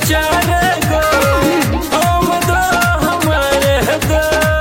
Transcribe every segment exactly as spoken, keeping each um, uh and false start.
चार गो हम दो हमारे दो।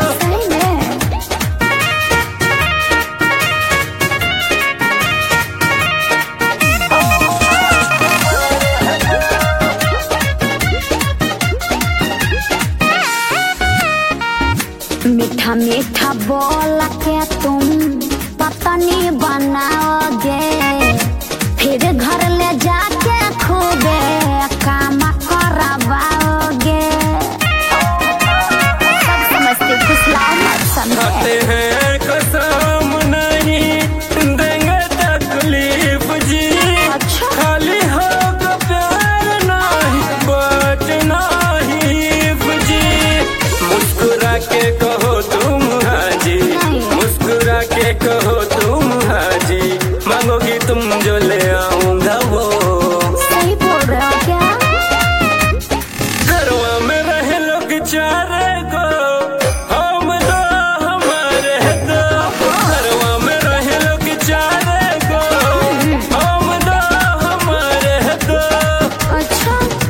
मीठा मीठा बोल के तुम पतनी बनाओगे, फिर घर ले जाके खूबे काम करवाओगे। सब समझते फुसलाओ मत खाते समझे। हैं कसम नहीं देंगे तकलीफ जी, अच्छा। खाली होगा प्यार नहीं बचना ही जी। मुस्कुरा के कहो तुम हाजी, मुस्कुरा के कहो तुम हाजी, मांगोगी तुम जो ले आऊंगा वो। सही बोल रहे हो क्या? घरवा में रहे लोग चार गो हम दो हमारे दो। घरवा में रहे लोग चार गो हम दो हमारे दो। अच्छा।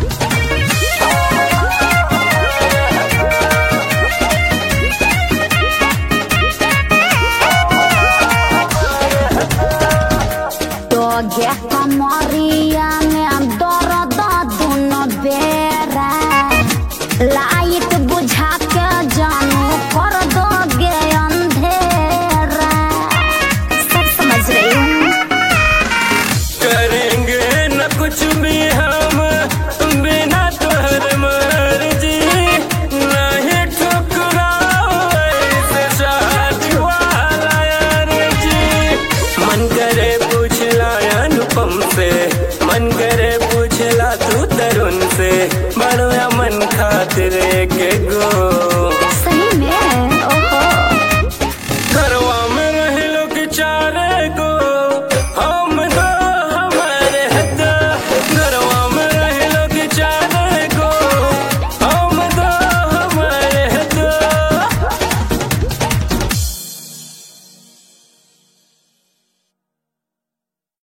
तो गे कमरिया में दर्द दुनो बेरा, लाइट बुझा के जानू कर दोगे अंधेरा। सब समझ रही हूँ। करेंगे न कुछ भी हम बिना तोहर मर्जी, नहीं ठुकराओ ऐसे शादी वाला यार जी। मन करे पूछ ला अनुपम से, मन करे पूछ ला तू तरुण से, बड़ो या मन खातिर के गो।